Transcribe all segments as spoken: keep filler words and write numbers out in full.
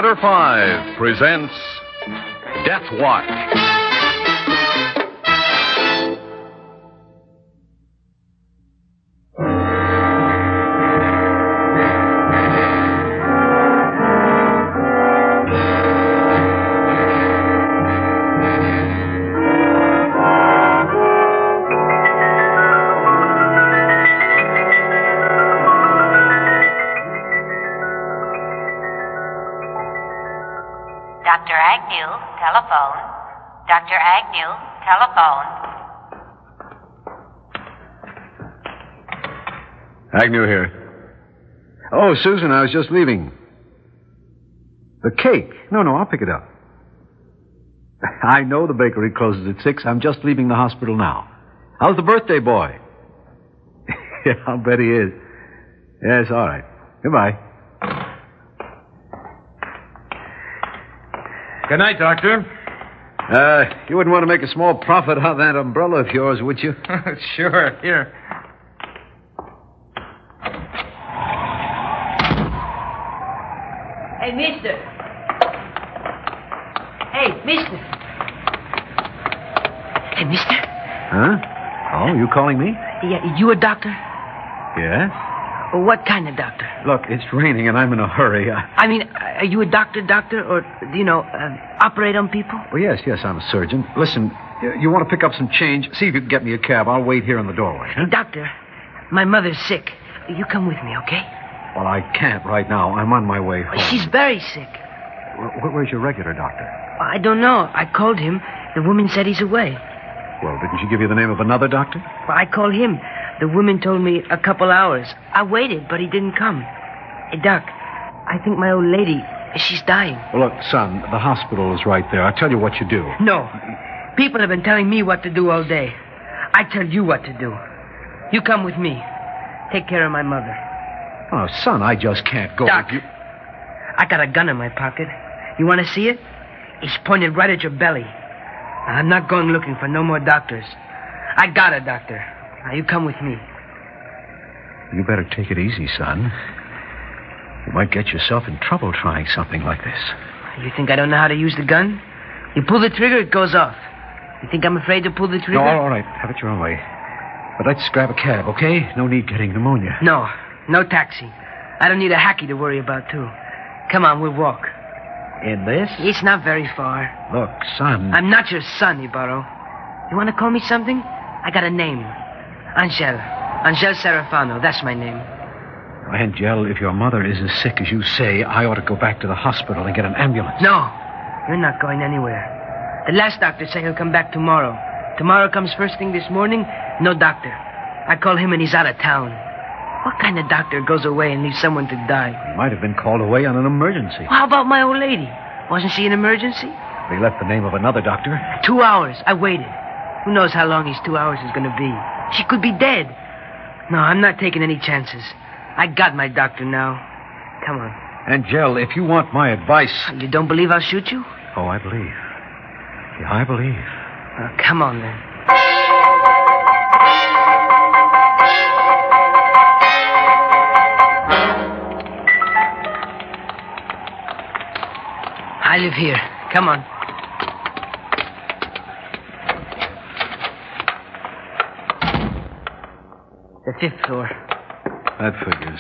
Theater five presents Death Watch. Doctor Agnew, telephone. Doctor Agnew, telephone. Agnew here. Oh, Susan, I was just leaving. The cake? No, no, I'll pick it up. I know the bakery closes at six. I'm just leaving the hospital now. How's the birthday boy? Yeah, I'll bet he is. Yes, all right. Goodbye. Good night, Doctor. Uh, you wouldn't want to make a small profit on that umbrella of yours, would you? Sure. Here. Hey, mister. Hey, mister. Hey, mister. Huh? Oh, you calling me? Yeah, you a doctor? Yes. Or what kind of doctor? Look, it's raining and I'm in a hurry. I... I mean, are you a doctor, doctor? Or, do you know, uh, operate on people? Well, yes, yes, I'm a surgeon. Listen, you, you want to pick up some change? See if you can get me a cab. I'll wait here in the doorway. Huh? Hey, doctor, my mother's sick. You come with me, okay? Well, I can't right now. I'm on my way home. She's very sick. Where, where's your regular doctor? I don't know. I called him. The woman said he's away. Well, didn't she give you the name of another doctor? Well, I called him. The woman told me a couple hours. I waited, but he didn't come. Hey, Doc, I think my old lady, she's dying. Well, look, son, the hospital is right there. I'll tell you what you do. No. People have been telling me what to do all day. I tell you what to do. You come with me. Take care of my mother. Oh, son, I just can't go Doc, with you. I got a gun in my pocket. You want to see it? It's pointed right at your belly. I'm not going looking for no more doctors. I got a doctor. Now, you come with me. You better take it easy, son. You might get yourself in trouble trying something like this. You think I don't know how to use the gun? You pull the trigger, it goes off. You think I'm afraid to pull the trigger? No, all right. Have it your own way. But let's grab a cab, okay? No need getting pneumonia. No, no taxi. I don't need a hacky to worry about, too. Come on, we'll walk. In this? It's not very far. Look, son. I'm not your son, Ibarro. You want to call me something? I got a name. Angel. Angel Serafano. That's my name. Angel, if your mother is as sick as you say, I ought to go back to the hospital and get an ambulance. No. You're not going anywhere. The last doctor said he'll come back tomorrow. Tomorrow comes first thing this morning, no doctor. I call him and he's out of town. What kind of doctor goes away and leaves someone to die? He might have been called away on an emergency. Well, how about my old lady? Wasn't she an emergency? They left the name of another doctor. Two hours. I waited. Who knows how long his two hours is going to be? She could be dead. No, I'm not taking any chances. I got my doctor now. Come on. Angel, if you want my advice... You don't believe I'll shoot you? Oh, I believe. Yeah, I believe. Uh, come on, then. I live here. Come on. The fifth floor. That figures.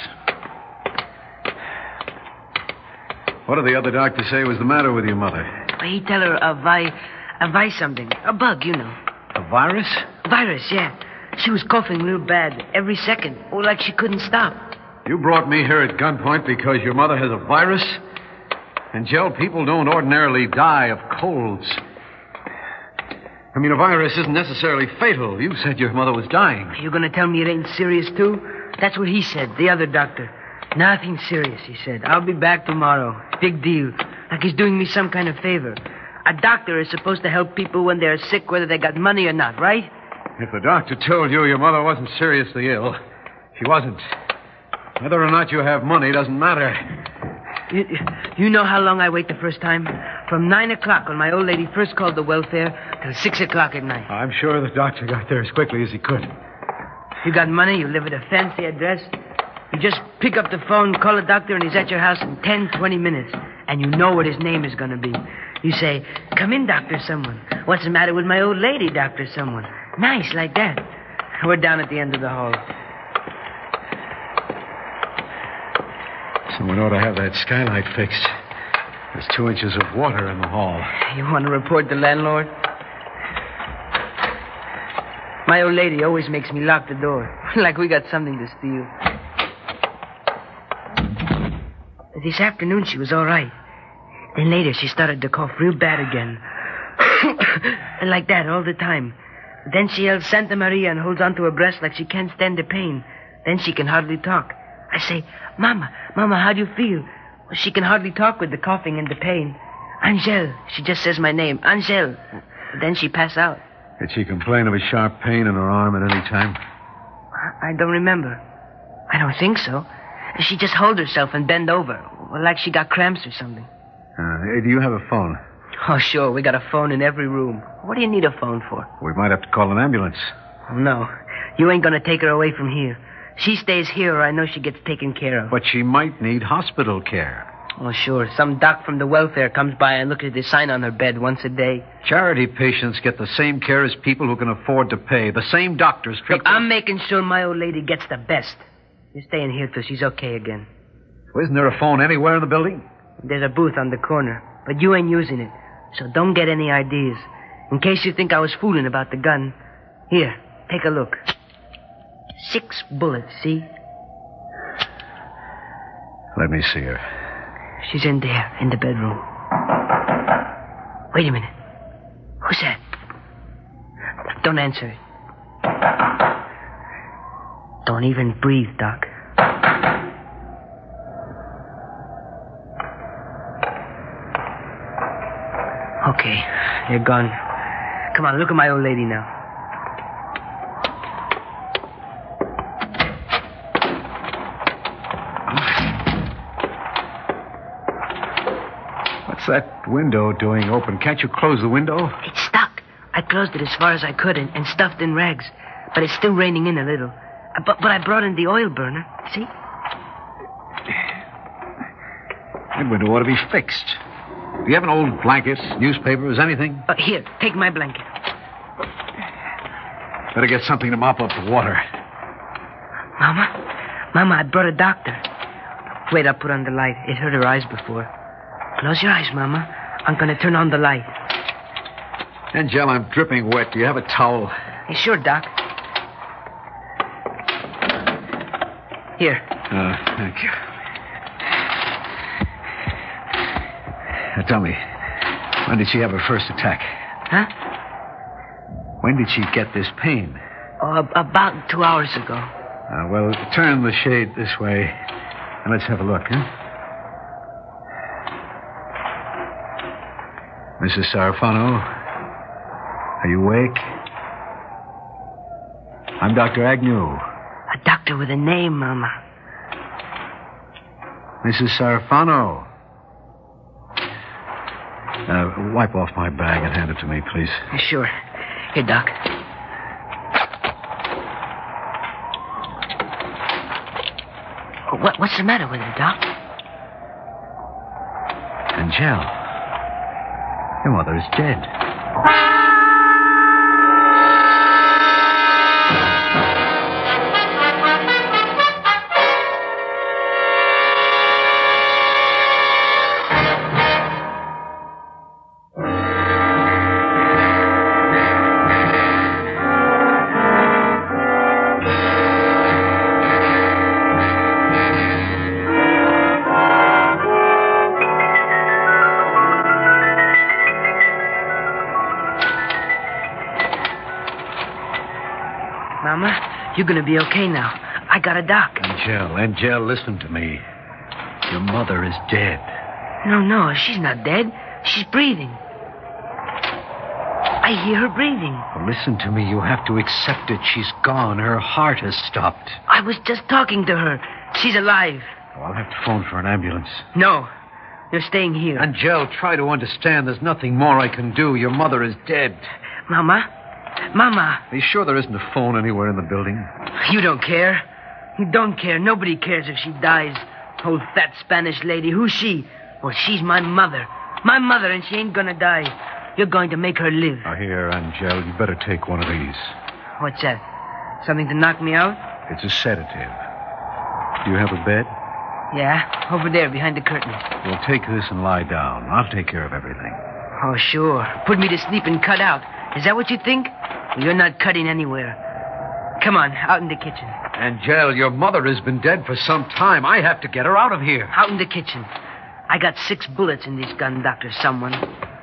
What did the other doctor say was the matter with your mother? He tell her a vi... a vi something. A bug, you know. A virus? Virus, yeah. She was coughing real bad every second. Oh, like she couldn't stop. You brought me here at gunpoint because your mother has a virus? Angel, people don't ordinarily die of colds. I mean, a virus isn't necessarily fatal. You said your mother was dying. Are you going to tell me it ain't serious, too? That's what he said, the other doctor. Nothing serious, he said. I'll be back tomorrow. Big deal. Like he's doing me some kind of favor. A doctor is supposed to help people when they're sick, whether they got money or not, right? If the doctor told you your mother wasn't seriously ill, she wasn't. Whether or not you have money doesn't matter. You, you know how long I wait the first time? From nine o'clock when my old lady first called the welfare till six o'clock at night. I'm sure the doctor got there as quickly as he could. You got money, you live at a fancy address. You just pick up the phone, call a doctor, and he's at your house in ten, twenty minutes. and you know what his name is going to be. You say, come in, Doctor Someone. What's the matter with my old lady, Doctor Someone? Nice, like that. We're down at the end of the hall. Someone ought to have that skylight fixed. There's two inches of water in the hall. You want to report the landlord? My old lady always makes me lock the door. Like we got something to steal. This afternoon she was all right. Then later she started to cough real bad again. And like that all the time. Then she yells Santa Maria and holds onto her breast like she can't stand the pain. Then she can hardly talk. I say, Mama, Mama, how do you feel? Well, she can hardly talk with the coughing and the pain. Angel. She just says my name. Angel. Then she pass out. Did she complain of a sharp pain in her arm at any time? I don't remember. I don't think so. She just hold herself and bend over, like she got cramps or something. Uh, hey, do you have a phone? Oh, sure. We got a phone in every room. What do you need a phone for? We might have to call an ambulance. Oh, no. You ain't going to take her away from here. She stays here or I know she gets taken care of. But she might need hospital care. Oh, sure. Some doc from the welfare comes by and looks at the sign on her bed once a day. Charity patients get the same care as people who can afford to pay. The same doctors treat Look, I'm making sure my old lady gets the best. You're staying here till she's okay again. Well, isn't there a phone anywhere in the building? There's a booth on the corner, but you ain't using it. So don't get any ideas. In case you think I was fooling about the gun. Here, take a look. Six bullets, see? Let me see her. She's in there, in the bedroom. Wait a minute. Who's that? Don't answer it. Don't even breathe, Doc. Okay, they're gone. Come on, look at my old lady now. What's that window doing open? Can't you close the window? It's stuck. I closed it as far as I could and, and stuffed in rags. But it's still raining in a little. Uh, but, but I brought in the oil burner. See? That window ought to be fixed. Do you have an old blanket, newspapers, anything? Uh, here, take my blanket. Better get something to mop up the water. Mama? Mama, I brought a doctor. Wait, I'll put on the light. It hurt her eyes before. Close your eyes, Mama. I'm going to turn on the light. Angel, I'm dripping wet. Do you have a towel? Hey, sure, Doc. Here. Uh, thank you. Now, tell me, when did she have her first attack? Huh? When did she get this pain? Oh, ab- about two hours ago. Uh, well, turn the shade this way, and let's have a look, huh? Missus Sarafano, are you awake? I'm Doctor Agnew. A doctor with a name, Mama. Missus Sarafano. Uh, wipe off my bag and hand it to me, please. Sure. Here, Doc. What, what's the matter with her, Doc? Angel. Your mother is dead. Mama, you're going to be okay now. I got a doc. Angel, Angel, listen to me. Your mother is dead. No, no, she's not dead. She's breathing. I hear her breathing. Well, listen to me. You have to accept it. She's gone. Her heart has stopped. I was just talking to her. She's alive. Oh, I'll have to phone for an ambulance. No, you're staying here. Angel, try to understand. There's nothing more I can do. Your mother is dead. Mama? Mama. Are you sure there isn't a phone anywhere in the building? You don't care. You don't care. Nobody cares if she dies. Old fat Spanish lady. Who's she? Well, she's my mother. My mother, and she ain't gonna die. You're going to make her live. Now, here, Angel, you better take one of these. What's that? Something to knock me out? It's a sedative. Do you have a bed? Yeah, over there, behind the curtain. Well, take this and lie down. I'll take care of everything. Oh, sure. Put me to sleep and cut out. Is that what you think? Well, you're not cutting anywhere. Come on, out in the kitchen. Angel, your mother has been dead for some time. I have to get her out of here. Out in the kitchen. I got six bullets in this gun, Doctor Someone.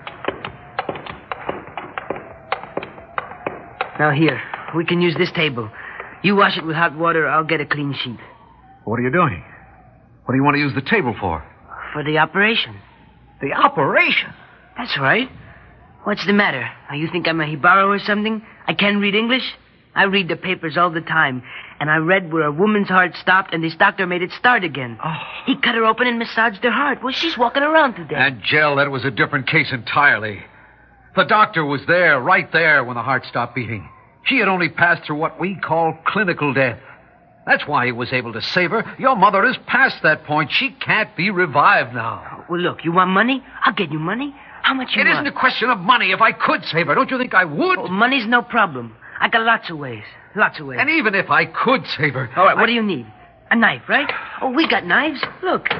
Now, here. We can use this table. You wash it with hot water, I'll get a clean sheet. What are you doing? What do you want to use the table for? For the operation. The operation? That's right. What's the matter? You think I'm a hibaro or something? I can't read English? I read the papers all the time. And I read where a woman's heart stopped and this doctor made it start again. Oh. He cut her open and massaged her heart. Well, she's walking around today. Angel, that was a different case entirely. The doctor was there, right there, when the heart stopped beating. She had only passed through what we call clinical death. That's why he was able to save her. Your mother is past that point. She can't be revived now. Well, look, you want money? I'll get you money. How much you It want? isn't a question of money. If I could save her, don't you think I would? Oh, money's no problem. I got lots of ways. Lots of ways. And even if I could save her... All right, I... what do you need? A knife, right? Oh, we got knives. Look.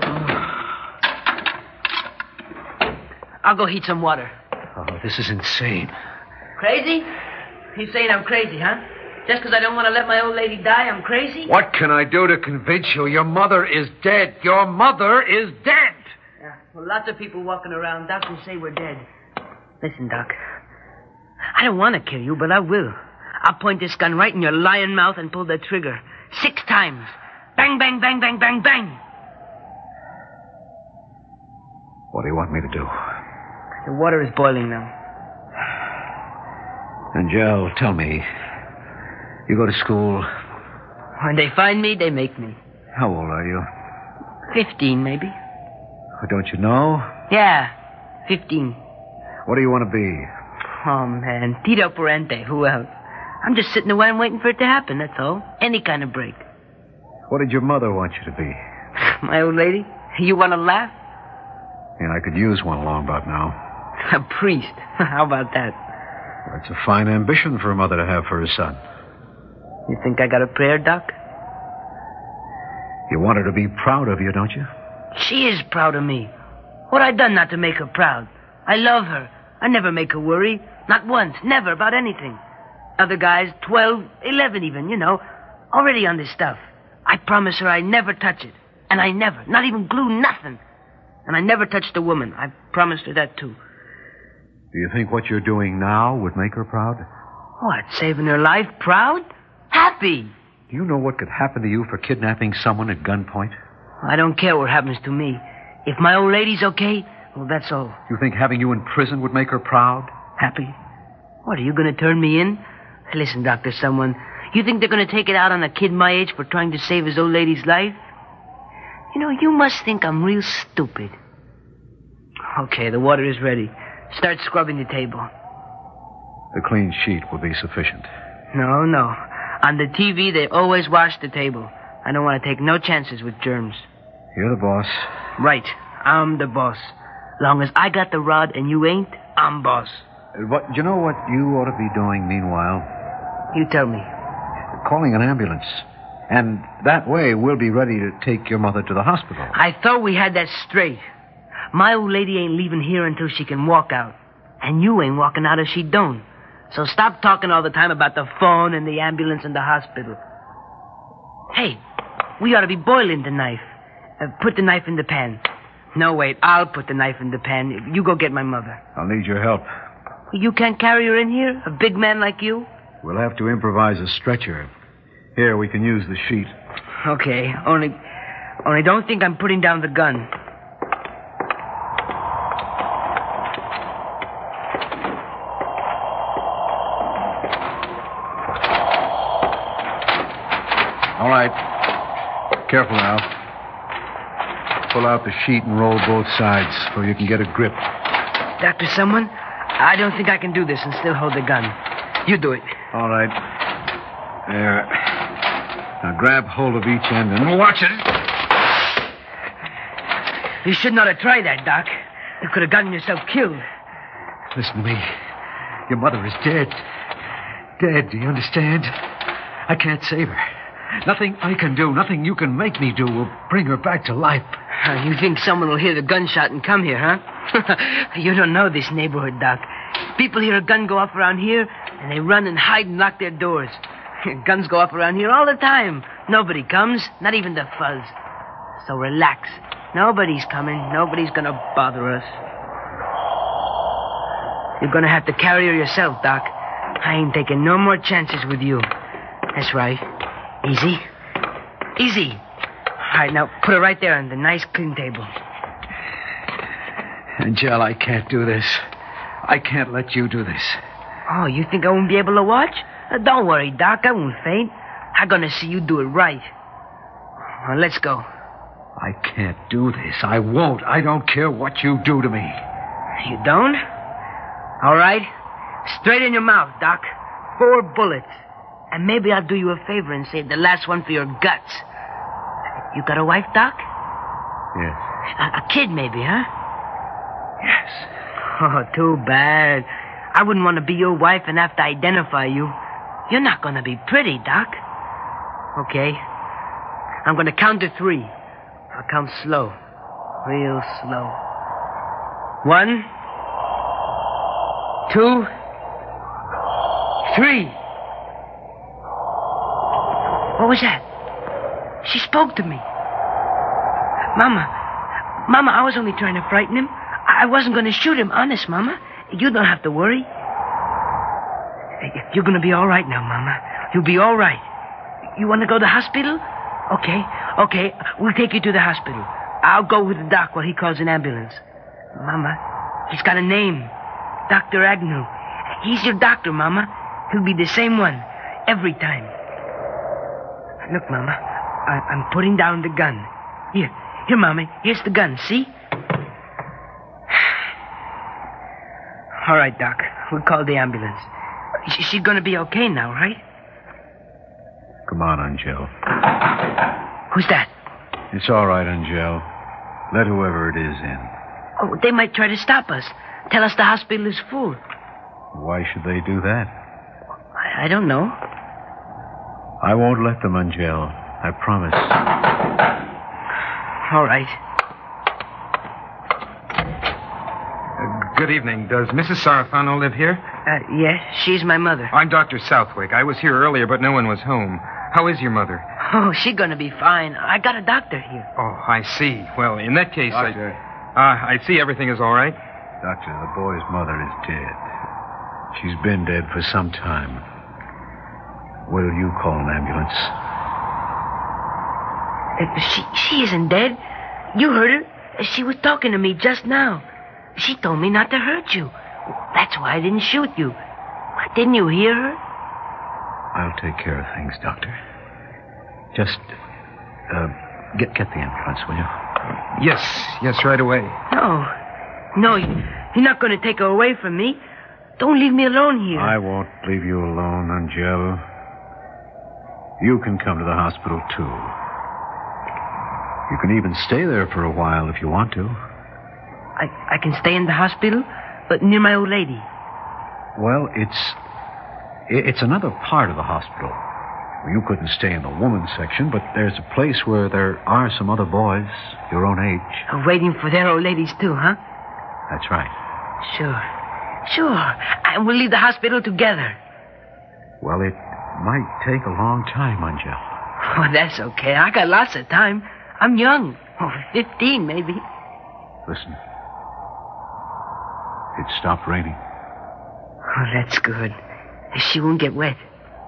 I'll go heat some water. Oh, this is insane. Crazy? He's saying I'm crazy, huh? Just because I don't want to let my old lady die, I'm crazy? What can I do to convince you? Your mother is dead. Your mother is dead. Yeah, well, lots of people walking around. Doctors say we're dead. Listen, Doc. I don't want to kill you, but I will. I'll point this gun right in your lying mouth and pull the trigger. Six times. Bang, bang, bang, bang, bang, bang. What do you want me to do? The water is boiling now. Angel, tell me. You go to school. When they find me, they make me. How old are you? Fifteen, maybe. Oh, don't you know? Yeah, fifteen. What do you want to be? Oh, man. Tito Parente. Who else? I'm just sitting around waiting for it to happen, that's all. Any kind of break. What did your mother want you to be? My old lady? You want to laugh? Yeah, I could use one along about now. A priest. How about that? Well, it's a fine ambition for a mother to have for her son. You think I got a prayer, Doc? You want her to be proud of you, don't you? She is proud of me. What I done not to make her proud? I love her. I never make her worry. Not once. Never about anything. Other guys, twelve, eleven even, you know, already on this stuff. I promise her I never touch it. And I never, not even glue, nothing. And I never touched a woman. I promised her that, too. Do you think what you're doing now would make her proud? What, saving her life? Proud? Happy. Do you know what could happen to you for kidnapping someone at gunpoint? I don't care what happens to me. If my old lady's okay, well, that's all. You think having you in prison would make her proud? Happy? What, are you going to turn me in? Listen, Doctor Someone, you think they're going to take it out on a kid my age for trying to save his old lady's life? You know, you must think I'm real stupid. Okay, the water is ready. Start scrubbing the table. The clean sheet will be sufficient. No, no. On the T V, they always wash the table. I don't want to take no chances with germs. You're the boss. Right. I'm the boss. Long as I got the rod and you ain't, I'm boss. Uh, what, you know what you ought to be doing meanwhile? You tell me. Calling an ambulance. And that way, we'll be ready to take your mother to the hospital. I thought we had that straight. My old lady ain't leaving here until she can walk out. And you ain't walking out if she don't. So stop talking all the time about the phone and the ambulance and the hospital. Hey, we ought to be boiling the knife. Uh, put the knife in the pan. No, wait, I'll put the knife in the pan. You go get my mother. I'll need your help. You can't carry her in here? A big man like you? We'll have to improvise a stretcher. Here, we can use the sheet. Okay, only... Only don't think I'm putting down the gun. All right. Careful now. Pull out the sheet and roll both sides so you can get a grip. Doctor Someone, I don't think I can do this and still hold the gun. You do it. All right. There. Now grab hold of each end and watch it. You should not have tried that, Doc. You could have gotten yourself killed. Listen to me. Your mother is dead. Dead, do you understand? I can't save her. Nothing I can do, nothing you can make me do will bring her back to life. Uh, you think someone will hear the gunshot and come here, huh? You don't know this neighborhood, Doc. People hear a gun go off around here, and they run and hide and lock their doors. Guns go off around here all the time. Nobody comes, not even the fuzz. So relax. Nobody's coming. Nobody's gonna bother us. You're gonna have to carry her yourself, Doc. I ain't taking no more chances with you. That's right. Easy. Easy. All right, now put her right there on the nice clean table. Angel, I can't do this. I can't let you do this. Oh, you think I won't be able to watch? Uh, don't worry, Doc. I won't faint. I'm gonna see you do it right. Well, let's go. I can't do this. I won't. I don't care what you do to me. You don't? All right. Straight in your mouth, Doc. Four bullets. And maybe I'll do you a favor and save the last one for your guts. You got a wife, Doc? Yes. A, a kid, maybe, huh? Yes. Oh, too bad. I wouldn't want to be your wife and have to identify you. You're not going to be pretty, Doc. Okay. I'm going to count to three. I'll count slow. Real slow. One. Two. Three. What was that? She spoke to me. Mama. Mama, I was only trying to frighten him. I wasn't going to shoot him. Honest, Mama. You don't have to worry. You're going to be all right now, Mama. You'll be all right. You want to go to the hospital? Okay. Okay. We'll take you to the hospital. I'll go with the doc while he calls an ambulance. Mama, he's got a name. Doctor Agnew. He's your doctor, Mama. He'll be the same one. Every time. Look, Mama. I- I'm putting down the gun. Here. Here, Mommy. Here's the gun. See? All right, Doc. We'll call the ambulance. Sh- She's going to be okay now, right? Come on, Angel. Who's that? It's all right, Angel. Let whoever it is in. Oh, they might try to stop us. Tell us the hospital is full. Why should they do that? I, I don't know. I won't let them, Angel. I promise. All right. Uh, good evening. Does Missus Sarafano live here? Uh, yes, she's my mother. I'm Doctor Southwick. I was here earlier, but no one was home. How is your mother? Oh, she's going to be fine. I got a doctor here. Oh, I see. Well, in that case, Doctor. I... Uh, I see everything is all right. Doctor, the boy's mother is dead. She's been dead for some time. Will you call an ambulance? Uh, she, she isn't dead. You heard her. She was talking to me just now. She told me not to hurt you. That's why I didn't shoot you. Didn't you hear her? I'll take care of things, Doctor. Just, uh, get, get the ambulance, will you? Yes, yes, right away. No. No, you- you're not going to take her away from me. Don't leave me alone here. I won't leave you alone, Angel. You can come to the hospital, too. You can even stay there for a while if you want to. I, I can stay in the hospital, but near my old lady. Well, it's... It's another part of the hospital. You couldn't stay in the women's section, but there's a place where there are some other boys your own age. Uh, Waiting for their old ladies, too, huh? That's right. Sure. Sure. And we'll leave the hospital together. Well, it might take a long time, Angel. Oh, that's okay. I got lots of time. I'm young. Oh, fifteen, maybe. Listen. It stopped raining. Oh, that's good. She won't get wet.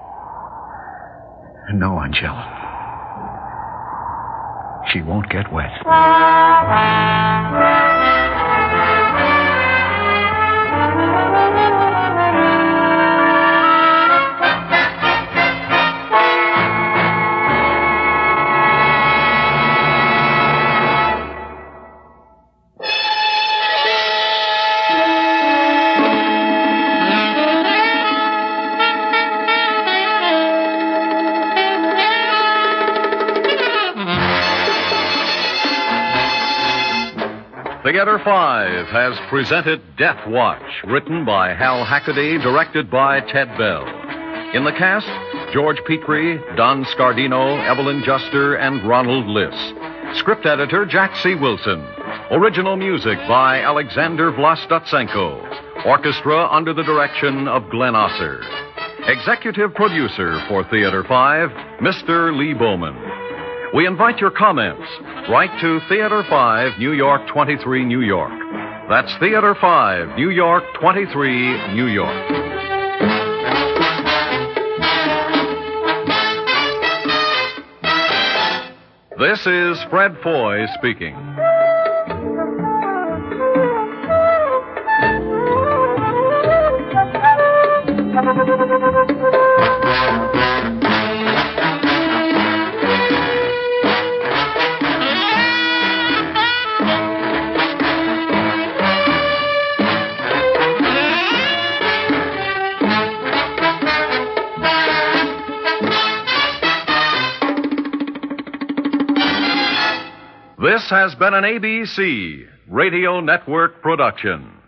No, Angel. She won't get wet. Theater five has presented Death Watch, written by Hal Hackaday, directed by Ted Bell. In the cast, George Petrie, Don Scardino, Evelyn Juster, and Ronald Liss. Script editor, Jack C. Wilson. Original music by Alexander Vlastotsenko. Orchestra under the direction of Glenn Osser. Executive producer for Theater five, Mister Lee Bowman. We invite your comments. Write to Theater five, New York twenty-three, New York. That's Theater five, New York twenty-three, New York. This is Fred Foy speaking. This has been an A B C Radio Network production.